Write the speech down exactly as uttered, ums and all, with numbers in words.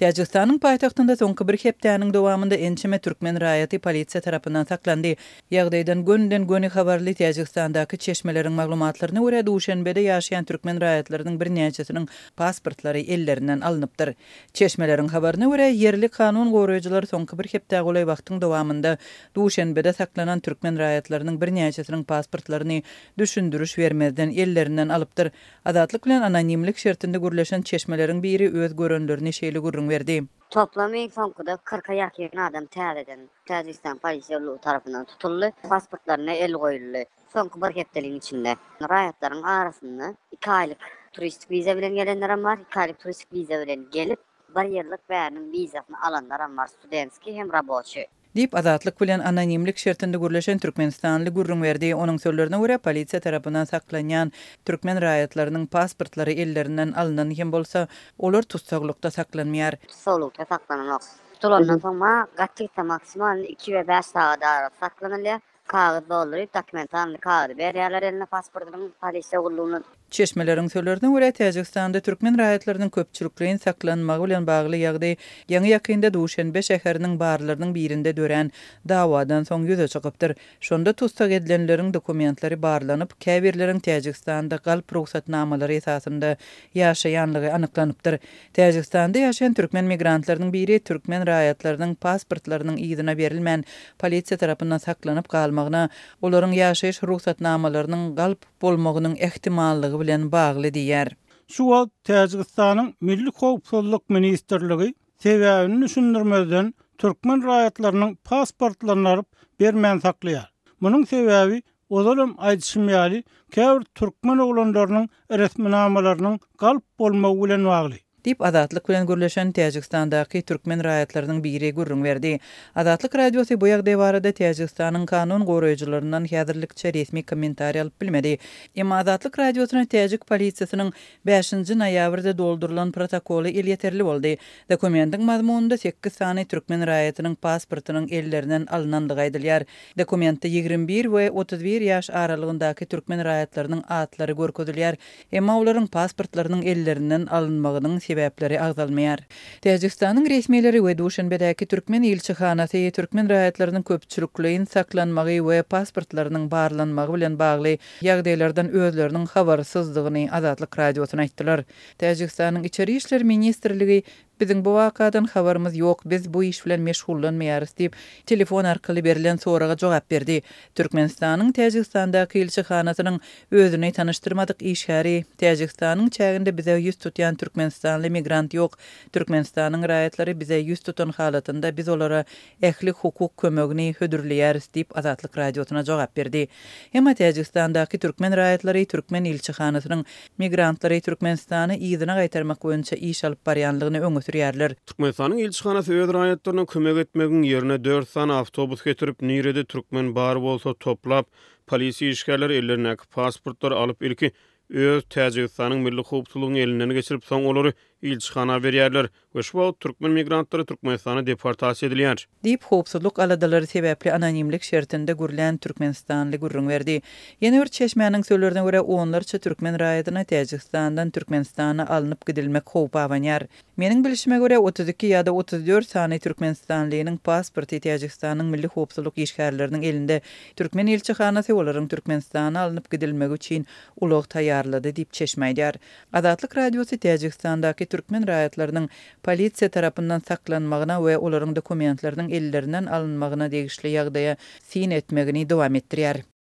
Tacikistanyň paýtagtynda soňky bir hepdäniň dowamında ençeme türkmen raýaty polisiýa tarapyndan saklandy. Ýagdaýdan gönden göni habarly Tacikistandaky çeşmeleriň maglumatlaryna görä Duşanbede ýaşaýan türkmen raýatlarynyň bir näçesiniň pasportlary ellerinden alınıpdyr. Çeşmeleriň habaryna görä yerli kanun goraýjylary soňky bir hepdä golay wagtyň dowamında Duşanbede saklanan türkmen raýatlarynyň bir näçesiniň pasportlaryny düşündürüş bermezden ellerinden alypdyr. Adatlyk bilen anonimlik şertinde gürleşen çeşmeleriň biri öz görenlerini şeýle gurrun berdi. Toplamı sonkuda kırka yakın adam täzeden Tacikistan polisiýaly tarapyndan tutuldy. Pasportlaryna el goýuldy. Sonky bir hepdeliň içinde. Raýatlaryň arasynda iki aýlyk turistik viza bilen gelenler var. iki aýlyk turistik viza bilen gelip bir ýyllyk bäriň vizasyny alanlar var. Studentski hem raboçy. Dip azatlyk bilen anonimlik şertinde gürleşen Türkmenistanly gurrun berdi. Onuň sözlerine görä polisiýa tarapyndan saklanýan türkmen raýatlarynyň pasportlary ellerinden alynan hem bolsa olar tutsaglykda saklanmaýar. Tutsaglykda saklanmak. Tutulandan soňra gatykda maksimal iki we beş saat arasynda saklanylýar. Kagyz dolduryp dokumentarny kagyz berýärler eline pasportynyň polisiýa gullugyny. Çeşmeleriň sözlerine görä Tacikistanda türkmen raýatlarynyň köpçülikligiň saklanmagy bilen bagly ýagdaý ýaňy ýakynda Duşanbe şäheriniň barlarynyň birinde dören dawadan soň ýüze çykypdyr. Şonda tutsak edilenleriň dokumentlary barlanyp, käbirleriň Tacikistanda galyp ruhsatnamalary esasynda ýaşaýanlygy anyklanypdyr. Tacikistanda ýaşaýan türkmen migrantlarynyň biri türkmen raýatlarynyň pasportlarynyň ýygyna berilmän polisiýa tarapyndan saklanyp galmagyna, olaryň ýaşaýyş ruhsatnamalarynyň galyp bolmagynyň ehtimallygy bilen bagly diýär. Şu wagt Tacikistanyň Milli Howpsuzlyk Ministrligi sebäbini düşündirmezden türkmen raýatlarynyň pasportlaryny alyp bermän saklaýar. Munyň sebäbi ozalam aýdyşmaýaly käbir türkmen oglanlarynyň resminamalarynyň galyp bolmagy bilen bagly. Dip azatlyk bilen gürleşen Tacikistandaky türkmen raýatlarynyň biri gurrun berdi. Azatlyk radiosu bu ýagdaý barada Tacikistanyň kanun goraýjylaryndan häzirlikçe resmi kommentariýa alyp bilmedi. Emma Azatlyk radiosyna Tacik polisiýasynyň beşinji noýabrda doldurulan protokoly il ýeterli boldy. Dokumentyň mazmununda sekiz sany türkmen raýatynyň pasportynyň ellerinden alynandygy aýdylýar. Dokumentde ýigirme bir we otuz bir ýaş aralygyndaky türkmen raýatlarynyň atlary görkezilýär. Emma olaryň pasportlarynyň ellerinden alynmagynyň sebäpleri agzalmaýar. Tacikistanyň resmiýetleri we Duşanbedäki türkmen elçihanasy türkmen raýatlarynyň köpçülikligiň saklanmagy we pasportlarynyň barlanmagy bilen bagly ýagdaýlardan özleriniň habarsyzdygyny Azatlyk radiosyna aýtdylar. Tacikistanyň içeri işler ministrligi Biziň bu wakadan habarymyz ýok, biz bu iş bilen meşgullanmaýarys diýip telefon arkaly berilen soraga jogap berdi. Türkmenistanyň Tacikistandaky elçihanasynyň özüni tanyşdyrmadyk işgäri Tacikistanyň çäginde bize ýüz tutýan türkmenistanly migrant ýok. Türkmenistanyň raýatlary bize ýüz tutan halatynda biz olara ähli hukuk kömegini hödürleýäris diýip Azatlyk radiosyna jogap berdi. Emma Tacikistandaky türkmen raýatlary türkmen elçihanasynyň migrantlary Türkmenistany ýygyna gaýtarmak boýunça iş alyp barýanlygyny öňe Türkmenistanyň elçihanasy öz raýatlaryna kömek etmegiň ýerine dört sany awtobus getirip Nirede türkmen bar bolsa toplap polisiýa işgärleri ellerindäki pasportlar alyp ilki öz Tacikistanyň milli howpsuzlygyny elinden geçirip soň olary elçihana berýärler we şu wagt türkmen migrantlary Türkmenistana deportasiýa edilýär. Diýip howpsuzlyk aladalary sebäpli anonimlik şertinde gürlen Türkmenistanly gurrun berdi. Ýene bir çeşmäniň sözlerine görä onlarça türkmen raýatyna Tacikistandan Türkmenistana alınıp gidilmek howpy awanýar. Meniň bilişime görä otuz iki ýa-da otuz dört sany Türkmenistanlynyň pasporty Tacikistanyň milli howpsuzlyk işgärleriniň elinde türkmen elçihanasy olaryň Türkmenistana alınıp gidilmegi üçin ulug taýýarlady diýip çeşmäýär. Azatlyk radiosu Tacikistandaky türkmen raýatlarynyň polisiýa tarapyndan saklanmagyna we olaryň dokumentlarynyň ellerinden alynmagyna degişli ýagdaýa sin etmegini dowam etdirýär.